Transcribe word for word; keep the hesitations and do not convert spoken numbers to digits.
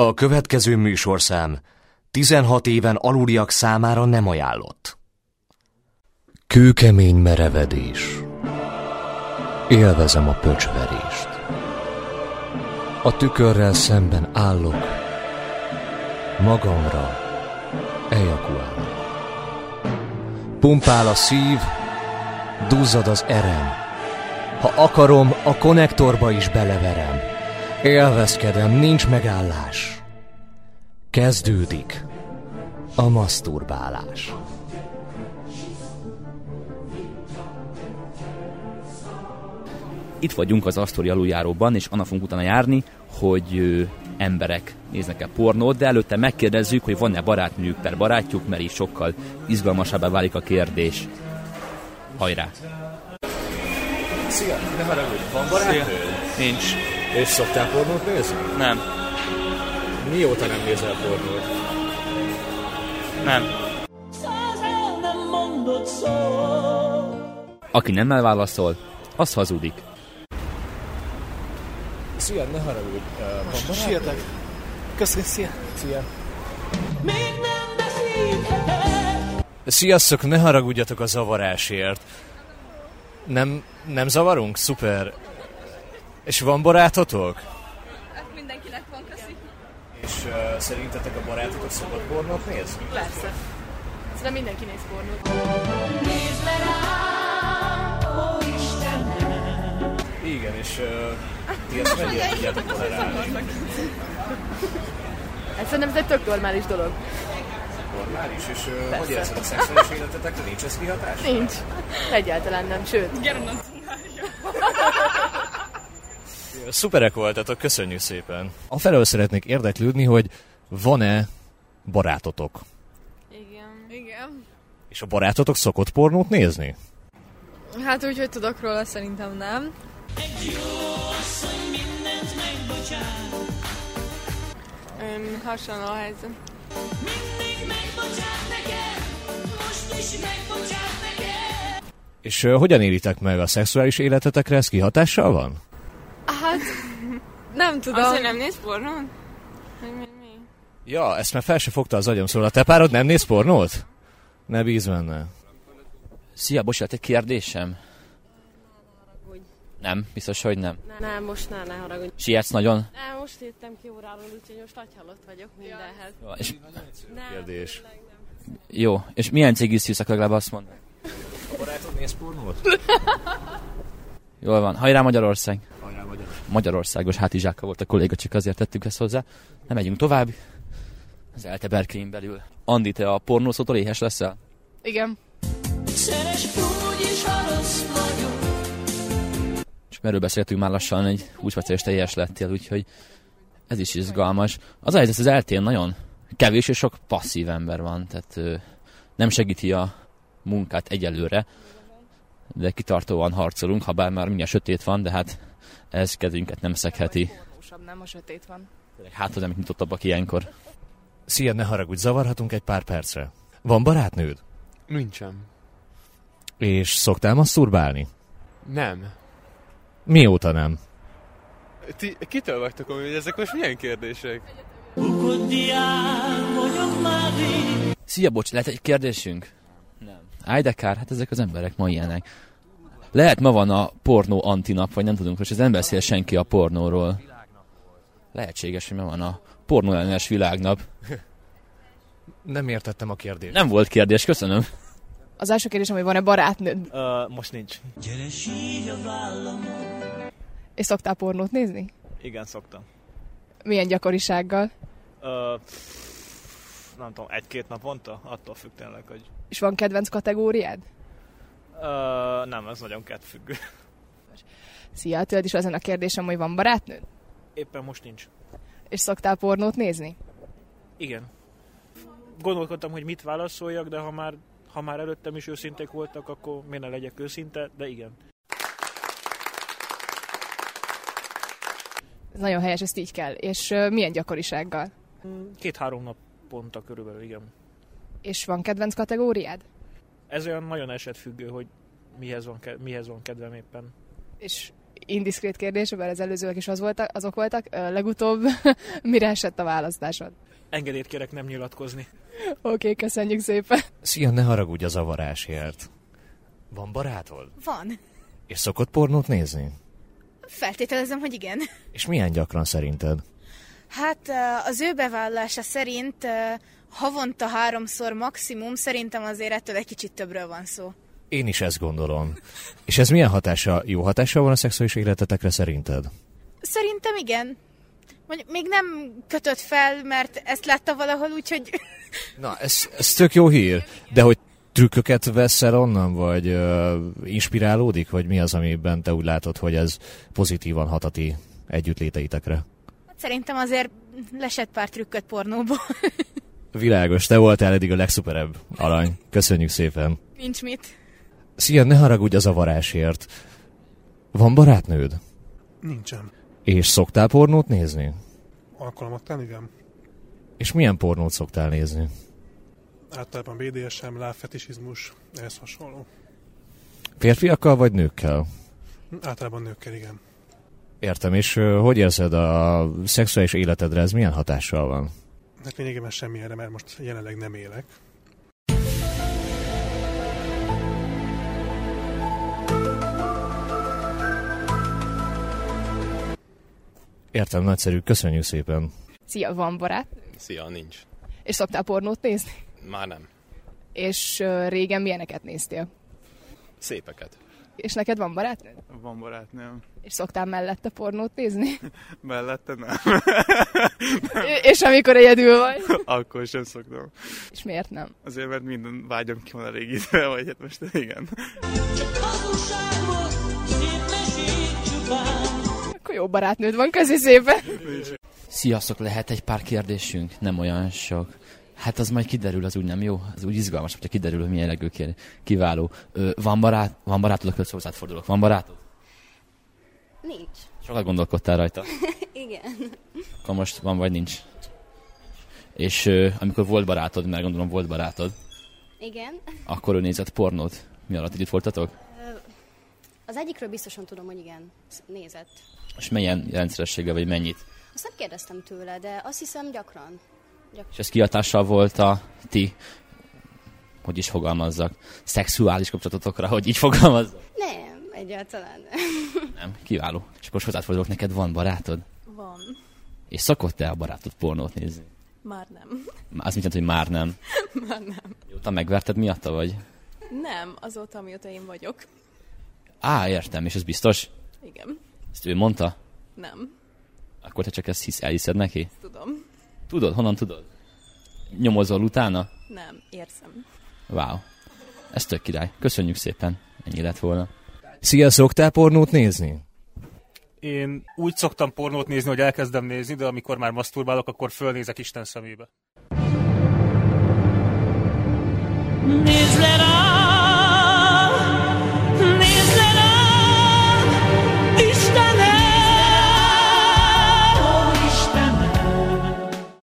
A következő műsorszám tizenhat éven aluliak számára nem ajánlott. Kőkemény merevedés. Élvezem a pöcsverést. A tükörrel szemben állok, magamra ejakulálok. Pumpál a szív, duzzad az erem. Ha akarom, a konnektorba is beleverem. Élvezkedem, nincs megállás. Kezdődik a maszturbálás. Itt vagyunk az Asztori aluljáróban, és annak fogunk utána járni, hogy ö, emberek néznek el pornót, de előtte megkérdezzük, hogy van-e barátnőjük per barátjuk, mert így sokkal izgalmasabbá válik a kérdés. Hajrá! Szia, ne haragudj, van barátnőd? Nincs. És szoktál pornót nézni? Nem. Mióta nem nézel pornót? Nem. Aki nem elválaszol, az hazudik. Szia, ne haragudj, uh, van barátnőd? Sietek. Köszönöm, szia. Szia. Sziasztok, ne haragudjatok a zavarásért. Nem, nem zavarunk? Szuper. És van barátotok? Hát mindenkinek van, köszi. És uh, szerintetek a barátotok szokott pornót nézni? Persze. Szerintem mindenki néz pornót. Nézd le rám, ó Istenem! Igen, és uh, ti ezt mennyire tudjátok tolerálni? Hát szerintem ez egy tök normális dolog. Normális, és uh, hogy érzed a szexuális életetekre? Nincs ez kihatás? Nincs. Egyáltalán nem, sőt. Szuperek voltatok, köszönjük szépen. Afelől szeretnék érdeklődni, hogy van-e barátotok? Igen. Igen. És a barátotok szokott pornót nézni? Hát úgy, hogy tudok róla, szerintem nem. Üm, hasonló a helyzet. És uh, hogyan élitek meg a szexuális életetekre? Ez kihatással van? Hát, nem tudom. Azt, hogy nem néz pornót? Mi, mi, mi? Ja, ezt már fel se fogta az agyam, szóval a te párod nem néz pornót? Ne bízz benne. Szia, bocsánat, egy kérdésem. Nem, biztos, hogy nem. Nem, most ne, ne haragudj. Sietsz nagyon? Nem, most jöttem ki óráról, úgyhogy most agyhalott vagyok mindenhez. Jó, és, Nem, Kérdés. tényleg nem. jó, és milyen cigit szívszak, legalább azt mondd? A barátod néz pornót? Jól van, hajrá Magyarország! Hajrá Magyarország! Magyarországos hátizsáka volt a kolléga, csak azért tettük ezt hozzá. Nem megyünk tovább. Az ELTE berkein belül. Andi, te a pornószótól éhes leszel? Igen. És erről beszéltünk már lassan, egy húsz perces te éhes lettél, úgyhogy ez is izgalmas. Az a helyzet, az eltén nagyon kevés és sok passzív ember van, tehát ö, nem segíti a munkát egyelőre, de kitartóan harcolunk, ha bár már mindjárt sötét van, de hát ez kedvünket nem szegheti. Nem, a sötét van. Hát, hogy nem nyitottabbak ilyenkor. Szia, ne haragudj, zavarhatunk egy pár percre. Van barátnőd? Nincsen. És szoktál maszturbálni? Nem. Mióta nem? Ti kitől vagytok, hogy ezek most milyen kérdések? Szia, bocs, lehet egy kérdésünk? Nem. Áj, de kár, hát ezek az emberek ma ilyenek. Lehet ma van a pornó antinap, vagy nem tudunk, hogy az nem beszél senki a pornóról. Lehetséges, hogy ma van a pornó ellenes világnap. Nem értettem a kérdést. Nem volt kérdés, köszönöm. Az első kérdésem, hogy van-e barátnőd? Uh, most nincs. És szoktál pornót nézni? Igen, szoktam. Milyen gyakorisággal? Uh, nem tudom, egy-két naponta? Attól függ tényleg, hogy... És van kedvenc kategóriád? Uh, nem, ez nagyon kedvfüggő. Szia, tőled is ezen a kérdésem, hogy van barátnőd? Éppen most nincs. És szoktál pornót nézni? Igen. Gondolkodtam, hogy mit válaszoljak, de ha már, ha már előttem is őszinték voltak, akkor miért ne legyek őszinte, de igen. Ez nagyon helyes, ezt így kell. És uh, milyen gyakorisággal? Két-három naponta körülbelül, igen. És van kedvenc kategóriád? Ez olyan nagyon esetfüggő, hogy mihez van, mihez van kedvem éppen. És indiszkrét kérdés, bár az előzőek is az voltak, azok voltak. Legutóbb mire esett a választásod? Engedélyt kérek nem nyilatkozni. Oké, okay, köszönjük szépen. Szia, ne haragudj a zavarásért. Van barátod? Van. És szokott pornót nézni? Feltételezem, hogy igen. És milyen gyakran szerinted? Hát az ő bevallása szerint havonta háromszor maximum, szerintem azért ettől egy kicsit többről van szó. Én is ezt gondolom. És ez milyen hatása, jó hatása van a szexuális életetekre szerinted? Szerintem igen. Mondjuk még nem kötött fel, mert ezt látta valahol, úgyhogy... Na, ez, ez tök jó hír. De hogy trükköket veszel onnan, vagy uh, inspirálódik, vagy mi az, amiben te úgy látod, hogy ez pozitívan hat a ti együttléteitekre? Hát szerintem azért lesett pár trükköt pornóból. Világos, te voltál eddig a legszuperebb, Arany. Köszönjük szépen. Nincs mit. Szia, ne haragudj a zavarásért. Van barátnőd? Nincsen. És szoktál pornót nézni? Alkalmattán, igen. És milyen pornót szoktál nézni? Általában bé dé es em, lábfetisizmus, ehhez hasonló. Férfiakkal vagy nőkkel? Általában nőkkel, igen. Értem, és uh, hogy érzed a szexuális életedre, ez milyen hatással van? Hát lényegében semmilyenre, mert most jelenleg nem élek. Értem, nagyszerű, köszönjük szépen. Szia, van barát? Szia, nincs. És szoktál pornót nézni? Már nem. És uh, régen milyeneket néztél? Szépeket. És neked van barátnőd? Van barátnőm. És szoktál mellette pornót nézni? Mellette nem. És amikor egyedül vagy? Akkor sem szoktam. És miért nem? Azért, mert minden vágyam ki van a régitve, vagy hát most igen. Akkor jó barátnőd van, köszi szépen! Sziasztok, lehet egy pár kérdésünk? Nem olyan sok. Hát az majd kiderül, az úgy nem jó? Az úgy izgalmas, hogyha kiderül, hogy milyen legő kér. Kiváló. Ö, van barát? Van barátod, akkor hozzád fordulok. Van barátod? Nincs. Sokat gondolkodtál rajta? Igen. Akkor most van vagy nincs? És ö, amikor volt barátod, mert gondolom volt barátod. Igen. Akkor ő nézett pornót. Mi alatt együtt voltatok? Az egyikről biztosan tudom, hogy igen, nézett. És milyen rendszerességgel, vagy mennyit? Azt nem kérdeztem tőle, de azt hiszem gyakran. gyakran. És ez kihatással volt a ti, hogy is fogalmazzak, szexuális kapcsolatotokra, hogy így fogalmazzak? Nem, egyáltalán nem. Nem, kiváló. És akkor hozzáfordulok, neked van barátod? Van. És szokott-e a barátod pornót nézni? Már nem. Az mit jelent, hogy már nem? Már nem. Mióta megverted miatta, vagy? Nem, azóta, amióta én vagyok. Á, értem, és ez biztos? Igen. Ezt ő mondta? Nem. Akkor te csak ezt hisz, elhiszed neki? Tudom. Tudod? Honnan tudod? Nyomozol utána? Nem, érzem. Wow. Ez tök király. Köszönjük szépen. Ennyi lett volna. Szia, szoktál pornót nézni? Én úgy szoktam pornót nézni, hogy elkezdem nézni, de amikor már maszturbálok, akkor fölnézek Isten szemébe. Nézd le rá!